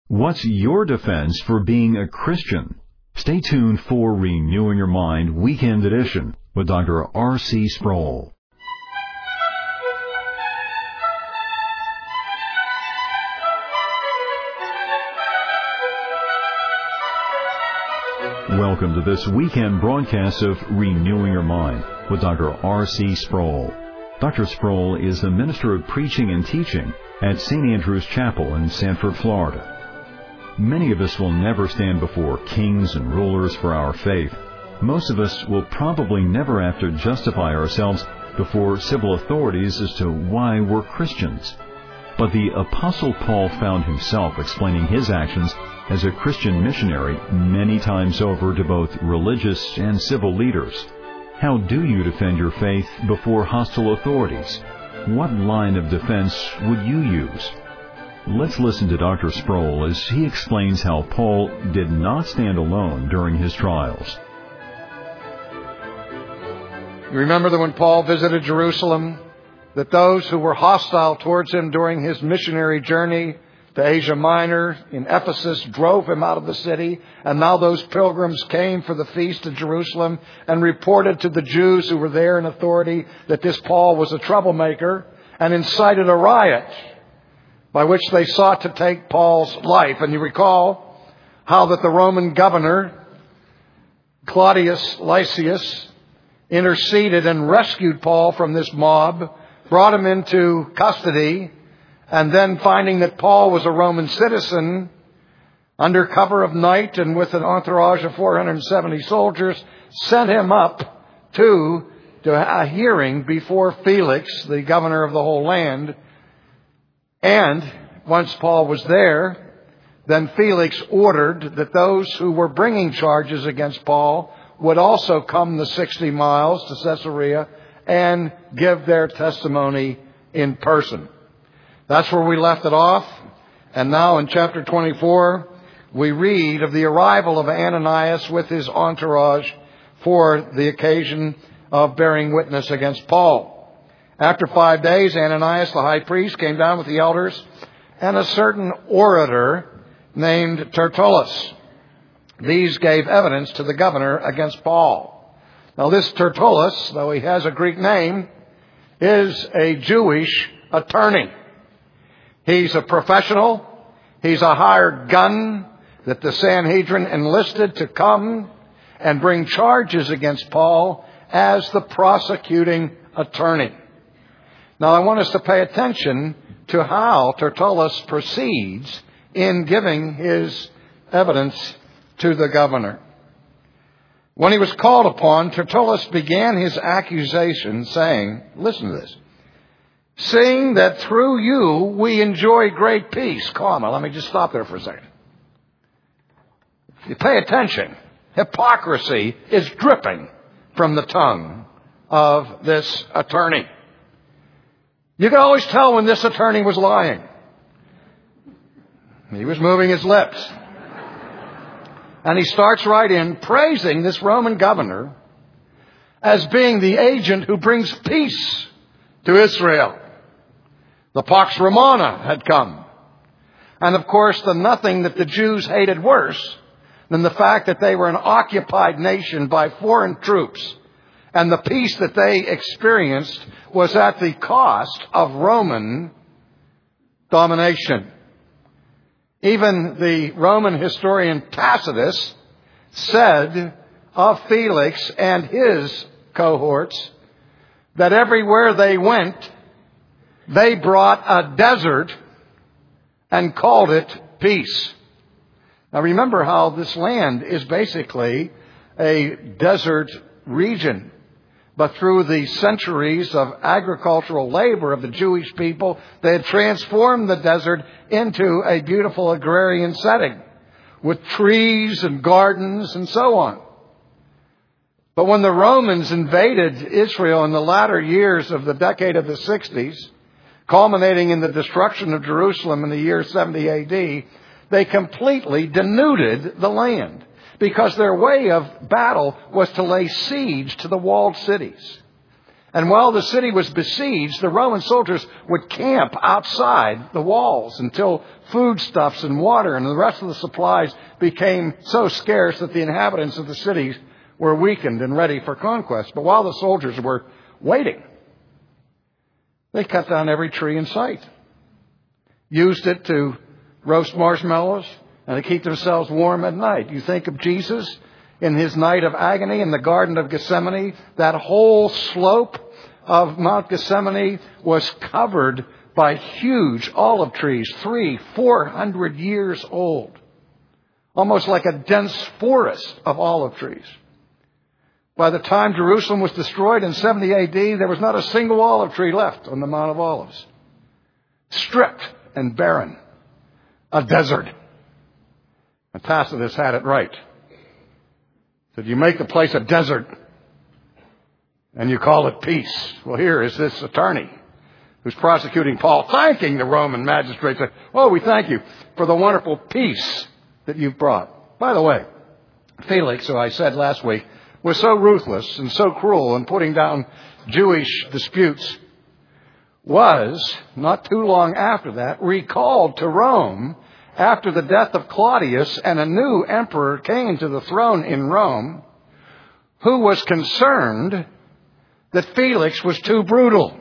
What's your defense for being a Christian? Stay tuned for Renewing Your Mind Weekend Edition with Dr. R.C. Sproul. Welcome to this weekend broadcast of Renewing Your Mind with Dr. R.C. Sproul. Dr. Sproul is the Minister of Preaching and Teaching at St. Andrew's Chapel in Sanford, Florida. Many of us will never stand before kings and rulers for our faith. Most of us will probably never have to justify ourselves before civil authorities as to why we're Christians. But the Apostle Paul found himself explaining his actions as a Christian missionary many times over to both religious and civil leaders. How do you defend your faith before hostile authorities? What line of defense would you use? Let's listen to Dr. Sproul as he explains how Paul did not stand alone during his trials. You remember that when Paul visited Jerusalem, that those who were hostile towards him during his missionary journey to Asia Minor in Ephesus drove him out of the city, and now those pilgrims came for the feast of Jerusalem and reported to the Jews who were there in authority that this Paul was a troublemaker and incited a riot by which they sought to take Paul's life. And you recall how that the Roman governor, Claudius Lysias, interceded and rescued Paul from this mob, brought him into custody, and then finding that Paul was a Roman citizen, under cover of night and with an entourage of 470 soldiers, sent him up to a hearing before Felix, the governor of the whole land. And once Paul was there, then Felix ordered that those who were bringing charges against Paul would also come the 60 miles to Caesarea and give their testimony in person. That's where we left it off. And now in chapter 24, we read of the arrival of Ananias with his entourage for the occasion of bearing witness against Paul. After 5 days, Ananias, the high priest, came down with the elders and a certain orator named Tertullus. These gave evidence to the governor against Paul. Now this Tertullus, though he has a Greek name, is a Jewish attorney. He's a professional. He's a hired gun that the Sanhedrin enlisted to come and bring charges against Paul as the prosecuting attorney. Now, I want us to pay attention to how Tertullus proceeds in giving his evidence to the governor. When he was called upon, Tertullus began his accusation saying, listen to this, seeing that through you we enjoy great peace. Comma, let me just stop there for a second. You pay attention. Hypocrisy is dripping from the tongue of this attorney. You could always tell when this attorney was lying. He was moving his lips. And he starts right in praising this Roman governor as being the agent who brings peace to Israel. The Pax Romana had come. And of course, the nothing that the Jews hated worse than the fact that they were an occupied nation by foreign troops. And the peace that they experienced was at the cost of Roman domination. Even the Roman historian Tacitus said of Felix and his cohorts that everywhere they went, they brought a desert and called it peace. Now remember how this land is basically a desert region. But through the centuries of agricultural labor of the Jewish people, they had transformed the desert into a beautiful agrarian setting with trees and gardens and so on. But when the Romans invaded Israel in the latter years of the decade of the 60s, culminating in the destruction of Jerusalem in the year 70 AD, they completely denuded the land, because their way of battle was to lay siege to the walled cities. And while the city was besieged, the Roman soldiers would camp outside the walls until foodstuffs and water and the rest of the supplies became so scarce that the inhabitants of the cities were weakened and ready for conquest. But while the soldiers were waiting, they cut down every tree in sight, used it to roast marshmallows and to keep themselves warm at night. You think of Jesus in his night of agony in the Garden of Gethsemane. That whole slope of Mount Gethsemane was covered by huge olive trees, 400 years old, almost like a dense forest of olive trees. By the time Jerusalem was destroyed in 70 AD, there was not a single olive tree left on the Mount of Olives. Stripped and barren. A desert. And Tacitus had it right. Said, you make the place a desert and you call it peace. Well, here is this attorney who's prosecuting Paul, thanking the Roman magistrate. Saying, oh, we thank you for the wonderful peace that you've brought. By the way, Felix, who I said last week, was so ruthless and so cruel in putting down Jewish disputes, was, not too long after that, recalled to Rome after the death of Claudius, and a new emperor came to the throne in Rome who was concerned that Felix was too brutal.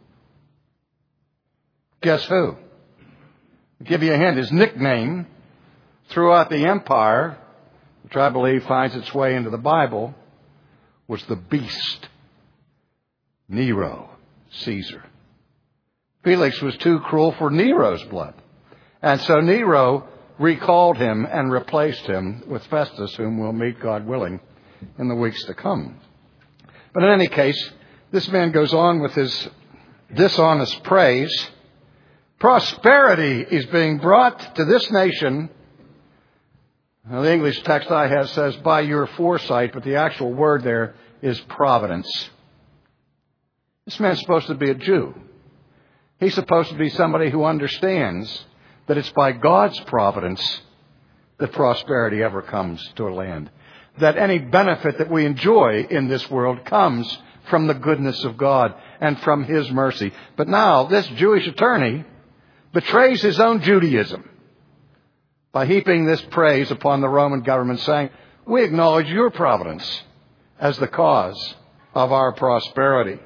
Guess who? I'll give you a hint. His nickname throughout the empire, which I believe finds its way into the Bible, was the Beast. Nero, Caesar. Felix was too cruel for Nero's blood. And so Nero recalled him and replaced him with Festus, whom we'll meet, God willing, in the weeks to come. But in any case, this man goes on with his dishonest praise. Prosperity is being brought to this nation. Now, the English text I have says, by your foresight, but the actual word there is providence. This man's supposed to be a Jew. He's supposed to be somebody who understands that it's by God's providence that prosperity ever comes to a land. That any benefit that we enjoy in this world comes from the goodness of God and from His mercy. But now, this Jewish attorney betrays his own Judaism by heaping this praise upon the Roman government, saying, we acknowledge your providence as the cause of our prosperity.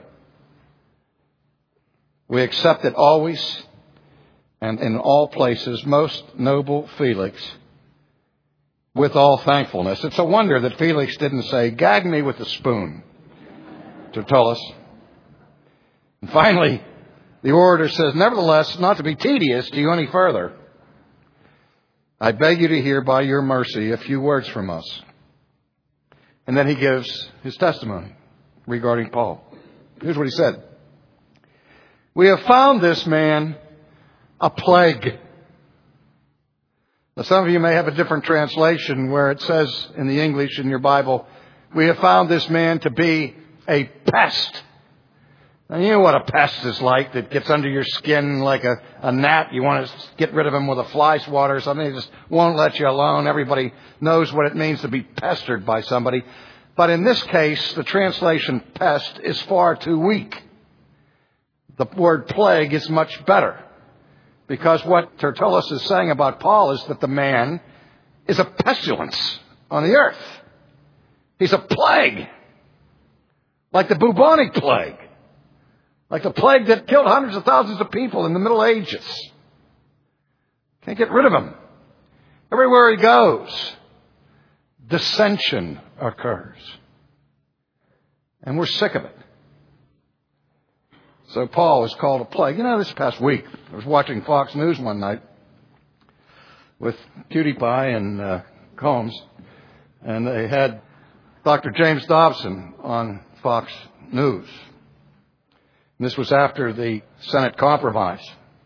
We accept it always and in all places, most noble Felix, with all thankfulness. It's a wonder that Felix didn't say, gag me with a spoon, Tertullus. And finally, the orator says, nevertheless, not to be tedious to you any further, I beg you to hear by your mercy a few words from us. And then he gives his testimony regarding Paul. Here's what he said. We have found this man a plague. Now, some of you may have a different translation where it says in the English in your Bible, we have found this man to be a pest. Now, you know what a pest is like that gets under your skin like a gnat. You want to get rid of him with a fly swatter or something. They just won't let you alone. Everybody knows what it means to be pestered by somebody. But in this case, the translation pest is far too weak. The word plague is much better. Because what Tertullus is saying about Paul is that the man is a pestilence on the earth. He's a plague. Like the bubonic plague. Like the plague that killed hundreds of thousands of people in the Middle Ages. Can't get rid of him. Everywhere he goes, dissension occurs. And we're sick of it. So Paul is called a plague. You know, this past week, I was watching Fox News one night with Cutie Pie and Combs, and they had Dr. James Dobson on Fox News. And this was after the Senate compromise.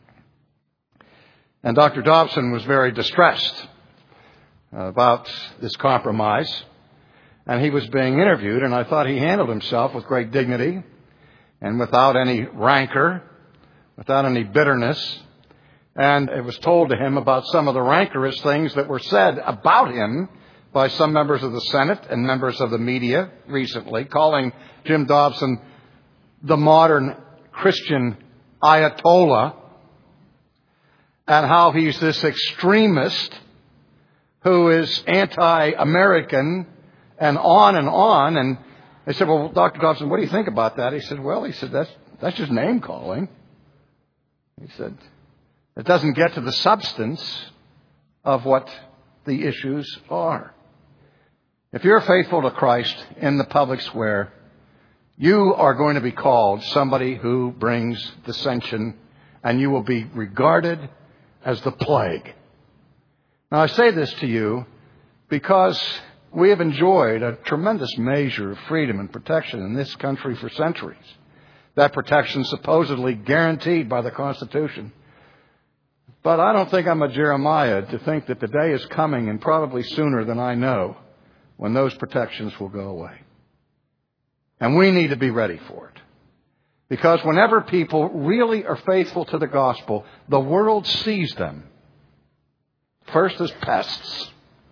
And Dr. Dobson was very distressed about this compromise. And he was being interviewed, and I thought he handled himself with great dignity and without any rancor, without any bitterness. And it was told to him about some of the rancorous things that were said about him by some members of the Senate and members of the media recently, calling Jim Dobson the modern Christian Ayatollah, and how he's this extremist who is anti-American and on and on. And they said, well, Dr. Dobson, what do you think about that? He said, that's just name calling. He said, it doesn't get to the substance of what the issues are. If you're faithful to Christ in the public square, you are going to be called somebody who brings dissension, and you will be regarded as the plague. Now, I say this to you because we have enjoyed a tremendous measure of freedom and protection in this country for centuries. That protection supposedly guaranteed by the Constitution. But I don't think I'm a Jeremiah to think that the day is coming, and probably sooner than I know, when those protections will go away. And we need to be ready for it. Because whenever people really are faithful to the gospel, the world sees them first as pests,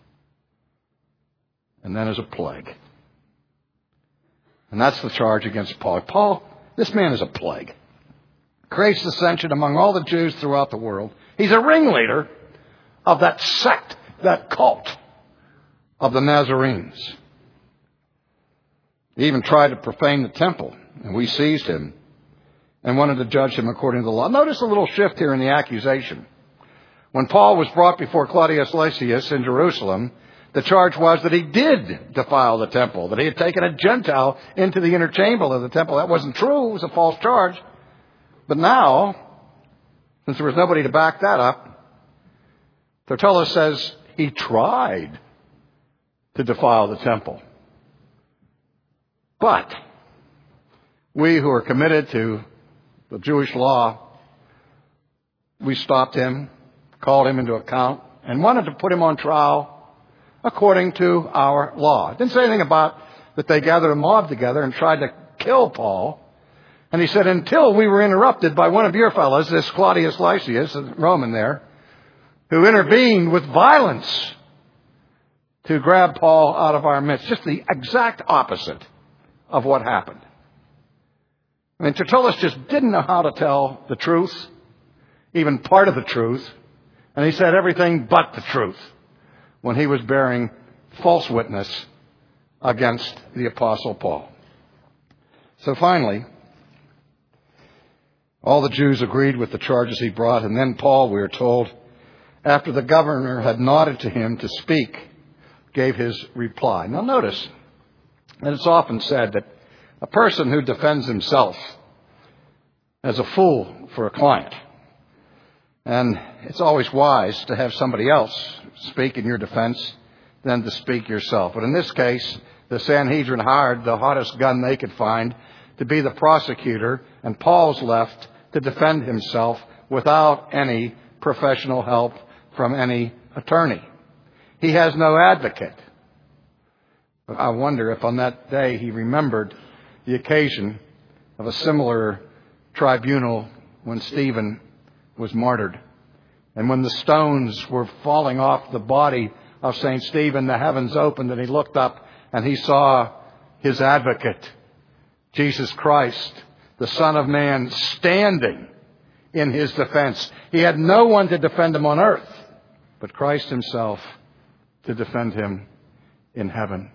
and then as a plague. And that's the charge against Paul. Paul, this man is a plague. Creates dissension among all the Jews throughout the world. He's a ringleader of that sect, that cult of the Nazarenes. He even tried to profane the temple, and we seized him and wanted to judge him according to the law. Notice a little shift here in the accusation. When Paul was brought before Claudius Lysias in Jerusalem, the charge was that he did defile the temple, that he had taken a Gentile into the inner chamber of the temple. That wasn't true. It was a false charge. But now, since there was nobody to back that up, Tertullus says he tried to defile the temple. But we who are committed to the Jewish law, we stopped him, called him into account, and wanted to put him on trial according to our law. It didn't say anything about that they gathered a mob together and tried to kill Paul. And he said, until we were interrupted by one of your fellows, this Claudius Lysias, a Roman there, who intervened with violence to grab Paul out of our midst. Just the exact opposite of what happened. I mean, Tertullus just didn't know how to tell the truth, even part of the truth. And he said everything but the truth when he was bearing false witness against the Apostle Paul. So finally, all the Jews agreed with the charges he brought. And then Paul, we are told, after the governor had nodded to him to speak, gave his reply. Now notice, and it's often said that a person who defends himself as a fool for a client. And it's always wise to have somebody else speak in your defense than to speak yourself. But in this case, the Sanhedrin hired the hottest gun they could find to be the prosecutor, and Paul's left to defend himself without any professional help from any attorney. He has no advocate. I wonder if on that day he remembered the occasion of a similar tribunal when Stephen was martyred. And when the stones were falling off the body of St. Stephen, the heavens opened and he looked up and he saw his advocate, Jesus Christ, the Son of Man, standing in his defense. He had no one to defend him on earth, but Christ himself to defend him in heaven.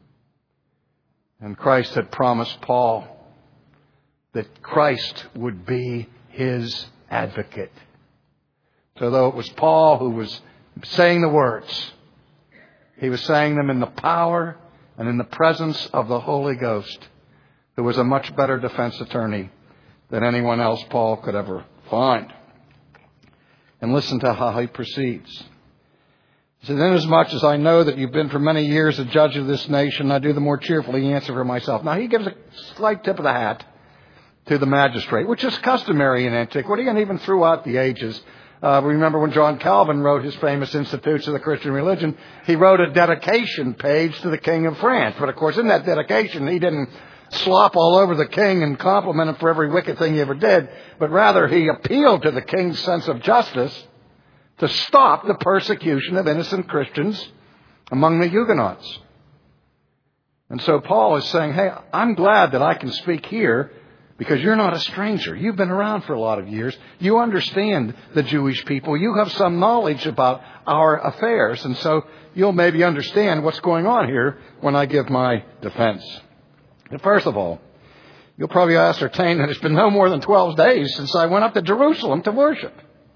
And Christ had promised Paul that Christ would be his advocate. So though it was Paul who was saying the words, he was saying them in the power and in the presence of the Holy Ghost, who was a much better defense attorney than anyone else Paul could ever find. And listen to how he proceeds. He said, inasmuch as I know that you've been for many years a judge of this nation, I do the more cheerfully answer for myself. Now he gives a slight tip of the hat to the magistrate, which is customary in antiquity and even throughout the ages. Remember when John Calvin wrote his famous Institutes of the Christian Religion, he wrote a dedication page to the King of France. But of course, in that dedication, he didn't slop all over the king and compliment him for every wicked thing he ever did, but rather he appealed to the king's sense of justice to stop the persecution of innocent Christians among the Huguenots. And so Paul is saying, hey, I'm glad that I can speak here Because you're not a stranger. You've been around for a lot of years. You understand the Jewish people. You have some knowledge about our affairs. And so you'll maybe understand what's going on here when I give my defense. And first of all, you'll probably ascertain that it's been no more than 12 days since I went up to Jerusalem to worship.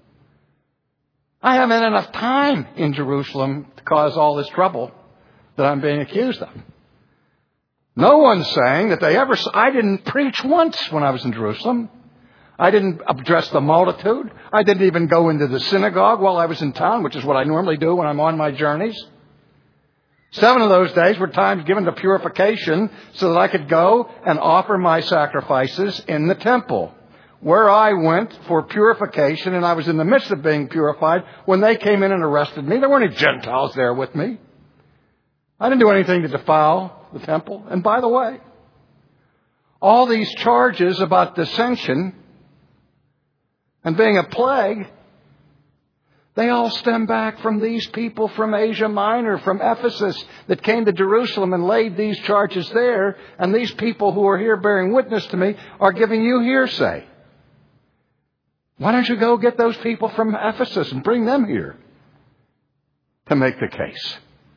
I haven't had enough time in Jerusalem to cause all this trouble that I'm being accused of. No one's saying that I didn't preach once when I was in Jerusalem. I didn't address the multitude. I didn't even go into the synagogue while I was in town, which is what I normally do when I'm on my journeys. 7 of those days were times given to purification so that I could go and offer my sacrifices in the temple, where I went for purification, and I was in the midst of being purified when they came in and arrested me. There weren't any Gentiles there with me. I didn't do anything to defile the temple. And by the way, all these charges about dissension and being a plague, they all stem back from these people from Asia Minor, from Ephesus, that came to Jerusalem and laid these charges there. And these people who are here bearing witness to me are giving you hearsay. Why don't you go get those people from Ephesus and bring them here to make the case?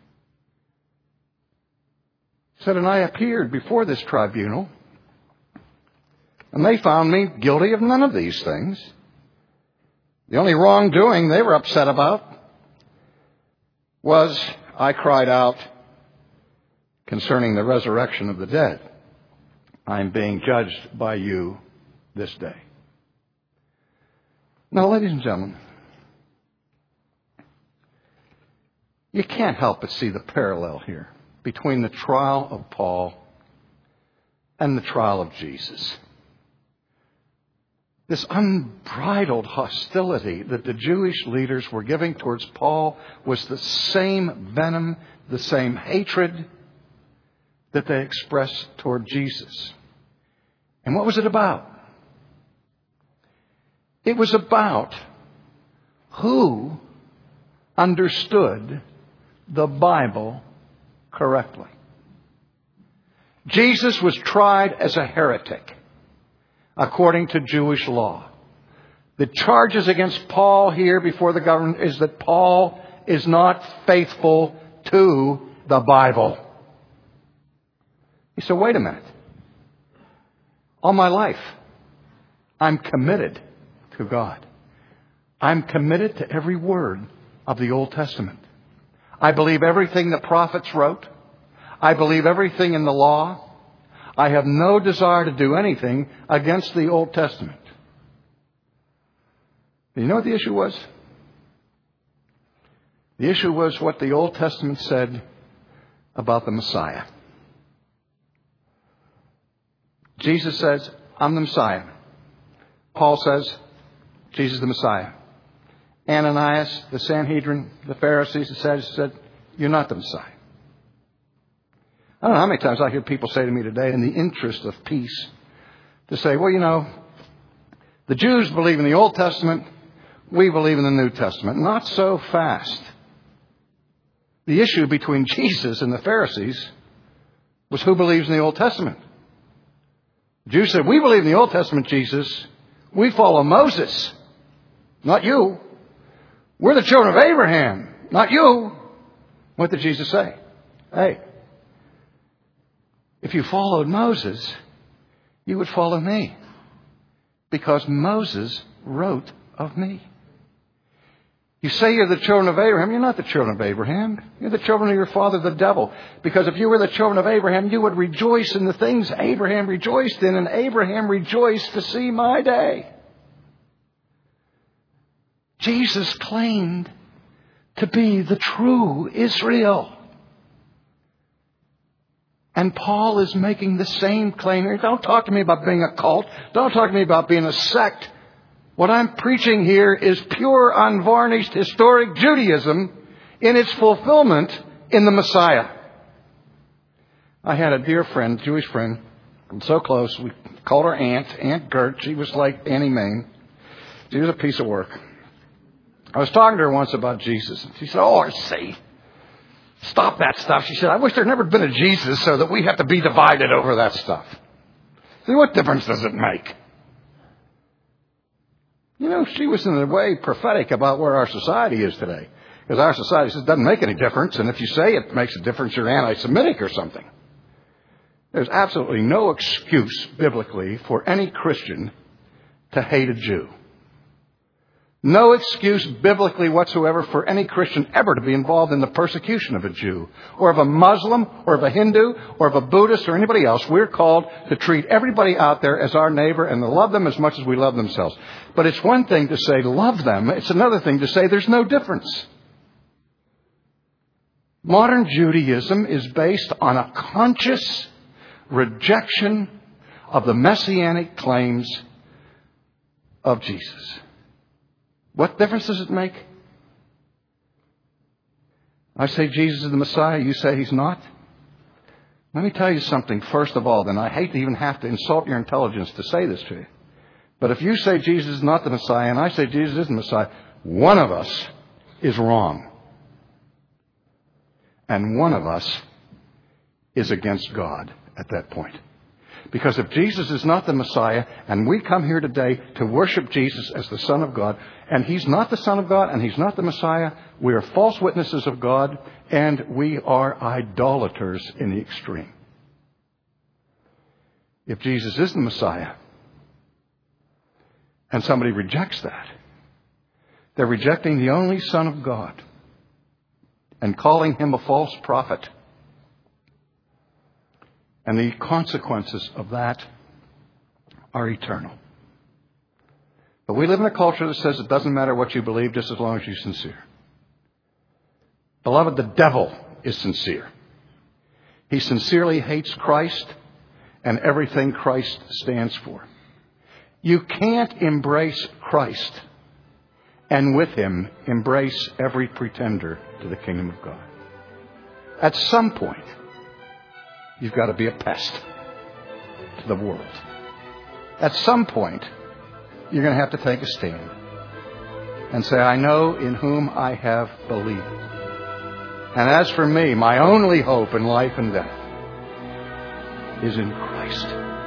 Said, and I appeared before this tribunal, and they found me guilty of none of these things. The only wrongdoing they were upset about was I cried out concerning the resurrection of the dead. I'm being judged by you this day. Now, ladies and gentlemen, you can't help but see the parallel here between the trial of Paul and the trial of Jesus. This unbridled hostility that the Jewish leaders were giving towards Paul was the same venom, the same hatred that they expressed toward Jesus. And what was it about? It was about who understood the Bible correctly. Jesus was tried as a heretic according to Jewish law. The charges against Paul here before the government is that Paul is not faithful to the Bible. He said, wait a minute. All my life, I'm committed to God. I'm committed to every word of the Old Testament. I believe everything the prophets wrote. I believe everything in the law. I have no desire to do anything against the Old Testament. You know what the issue was? The issue was what the Old Testament said about the Messiah. Jesus says, I'm the Messiah. Paul says, Jesus is the Messiah. Ananias, the Sanhedrin, the Pharisees, the Sadducees said, you're not the Messiah. I don't know how many times I hear people say to me today, in the interest of peace, to say, well, you know, the Jews believe in the Old Testament, we believe in the New Testament. Not so fast. The issue between Jesus and the Pharisees was who believes in the Old Testament. The Jews said, we believe in the Old Testament, Jesus. We follow Moses, not you. We're the children of Abraham, not you. What did Jesus say? Hey, if you followed Moses, you would follow me, because Moses wrote of me. You say you're the children of Abraham. You're not the children of Abraham. You're the children of your father, the devil. Because if you were the children of Abraham, you would rejoice in the things Abraham rejoiced in, and Abraham rejoiced to see my day. Jesus claimed to be the true Israel. And Paul is making the same claim here. Don't talk to me about being a cult. Don't talk to me about being a sect. What I'm preaching here is pure, unvarnished, historic Judaism in its fulfillment in the Messiah. I had a dear friend, Jewish friend, so close. We called her Aunt Gert. She was like Annie Main. She was a piece of work. I was talking to her once about Jesus. She said, oh, R.C., stop that stuff. She said, I wish there had never been a Jesus so that we have to be divided over that stuff. See, what difference does it make? You know, she was in a way prophetic about where our society is today. Because our society says it doesn't make any difference, and if you say it makes a difference, you're anti-Semitic or something. There's absolutely no excuse biblically for any Christian to hate a Jew. No excuse biblically whatsoever for any Christian ever to be involved in the persecution of a Jew, or of a Muslim, or of a Hindu, or of a Buddhist, or anybody else. We're called to treat everybody out there as our neighbor and to love them as much as we love themselves. But it's one thing to say love them. It's another thing to say there's no difference. Modern Judaism is based on a conscious rejection of the messianic claims of Jesus. What difference does it make? I say Jesus is the Messiah, you say he's not? Let me tell you something first of all, then. I hate to even have to insult your intelligence to say this to you. But if you say Jesus is not the Messiah and I say Jesus is the Messiah, one of us is wrong. And one of us is against God at that point. Because if Jesus is not the Messiah, and we come here today to worship Jesus as the Son of God, and he's not the Son of God, and he's not the Messiah, we are false witnesses of God, and we are idolaters in the extreme. If Jesus is the Messiah, and somebody rejects that, they're rejecting the only Son of God and calling him a false prophet. And the consequences of that are eternal. But we live in a culture that says it doesn't matter what you believe just as long as you're sincere. Beloved, the devil is sincere. He sincerely hates Christ and everything Christ stands for. You can't embrace Christ and with him embrace every pretender to the kingdom of God. At some point, you've got to be a pest to the world. At some point, you're going to have to take a stand and say, I know in whom I have believed. And as for me, my only hope in life and death is in Christ.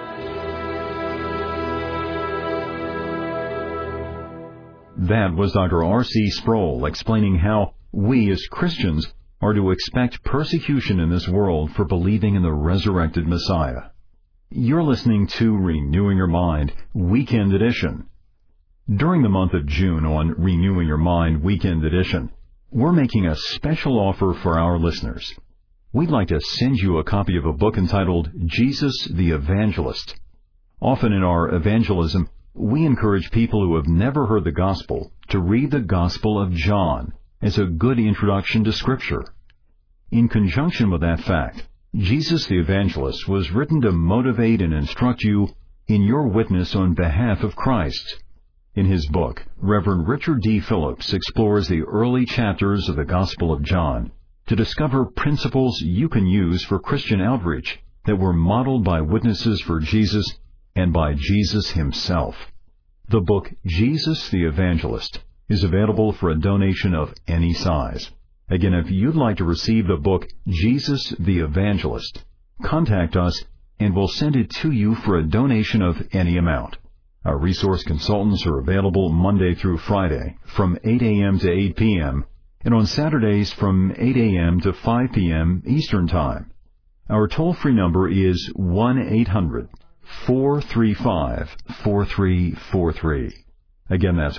That was Dr. R.C. Sproul explaining how we as Christians are to expect persecution in this world for believing in the resurrected Messiah. You're listening to Renewing Your Mind, Weekend Edition. During the month of June on Renewing Your Mind, Weekend Edition, we're making a special offer for our listeners. We'd like to send you a copy of a book entitled Jesus the Evangelist. Often in our evangelism, we encourage people who have never heard the gospel to read the Gospel of John as a good introduction to Scripture. In conjunction with that fact, Jesus the Evangelist was written to motivate and instruct you in your witness on behalf of Christ. In his book, Reverend Richard D. Phillips explores the early chapters of the Gospel of John to discover principles you can use for Christian outreach that were modeled by witnesses for Jesus and by Jesus himself. The book, Jesus the Evangelist, is available for a donation of any size. Again, if you'd like to receive the book, Jesus the Evangelist, contact us and we'll send it to you for a donation of any amount. Our resource consultants are available Monday through Friday from 8 a.m. to 8 p.m. and on Saturdays from 8 a.m. to 5 p.m. Eastern Time. Our toll-free number is 1-800-435-4343. Again, that's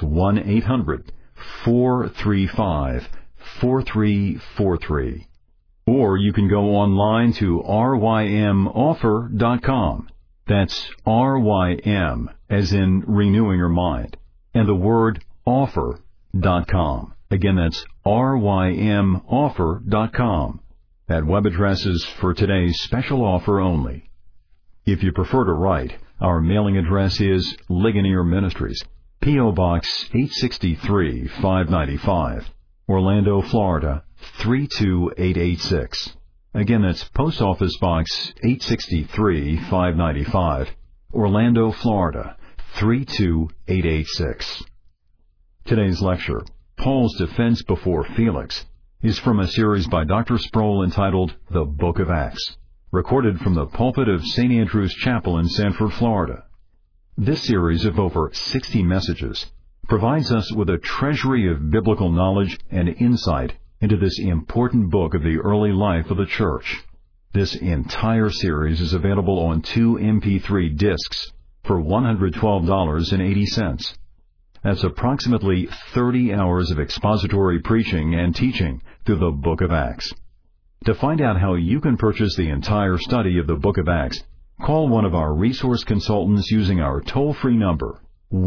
1-800-435-4343. Or you can go online to rymoffer.com. That's RYM, as in renewing your mind, and the word offer.com. Again, that's rymoffer.com. That web address is for today's special offer only. If you prefer to write, our mailing address is Ligonier Ministries, P.O. Box 863, 595, Orlando, Florida, 32886. Again, that's Post Office Box 863, 595, Orlando, Florida, 32886. Today's lecture, Paul's Defense Before Felix, is from a series by Dr. Sproul entitled The Book of Acts. recorded from the pulpit of St. Andrew's Chapel in Sanford, Florida. This series of over 60 messages provides us with a treasury of biblical knowledge and insight into this important book of the early life of the church. This entire series is available on 2 MP3 discs for $112.80. That's approximately 30 hours of expository preaching and teaching through the Book of Acts. To find out how you can purchase the entire study of the Book of Acts, call one of our resource consultants using our toll-free number,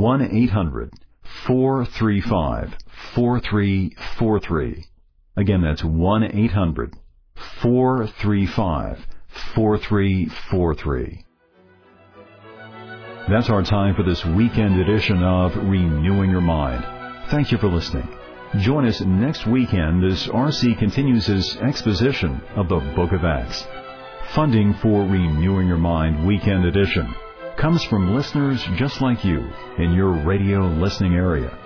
1-800-435-4343. Again, that's 1-800-435-4343. That's our time for this weekend edition of Renewing Your Mind. Thank you for listening. Join us next weekend as R.C. continues his exposition of the Book of Acts. Funding for Renewing Your Mind Weekend Edition comes from listeners just like you in your radio listening area.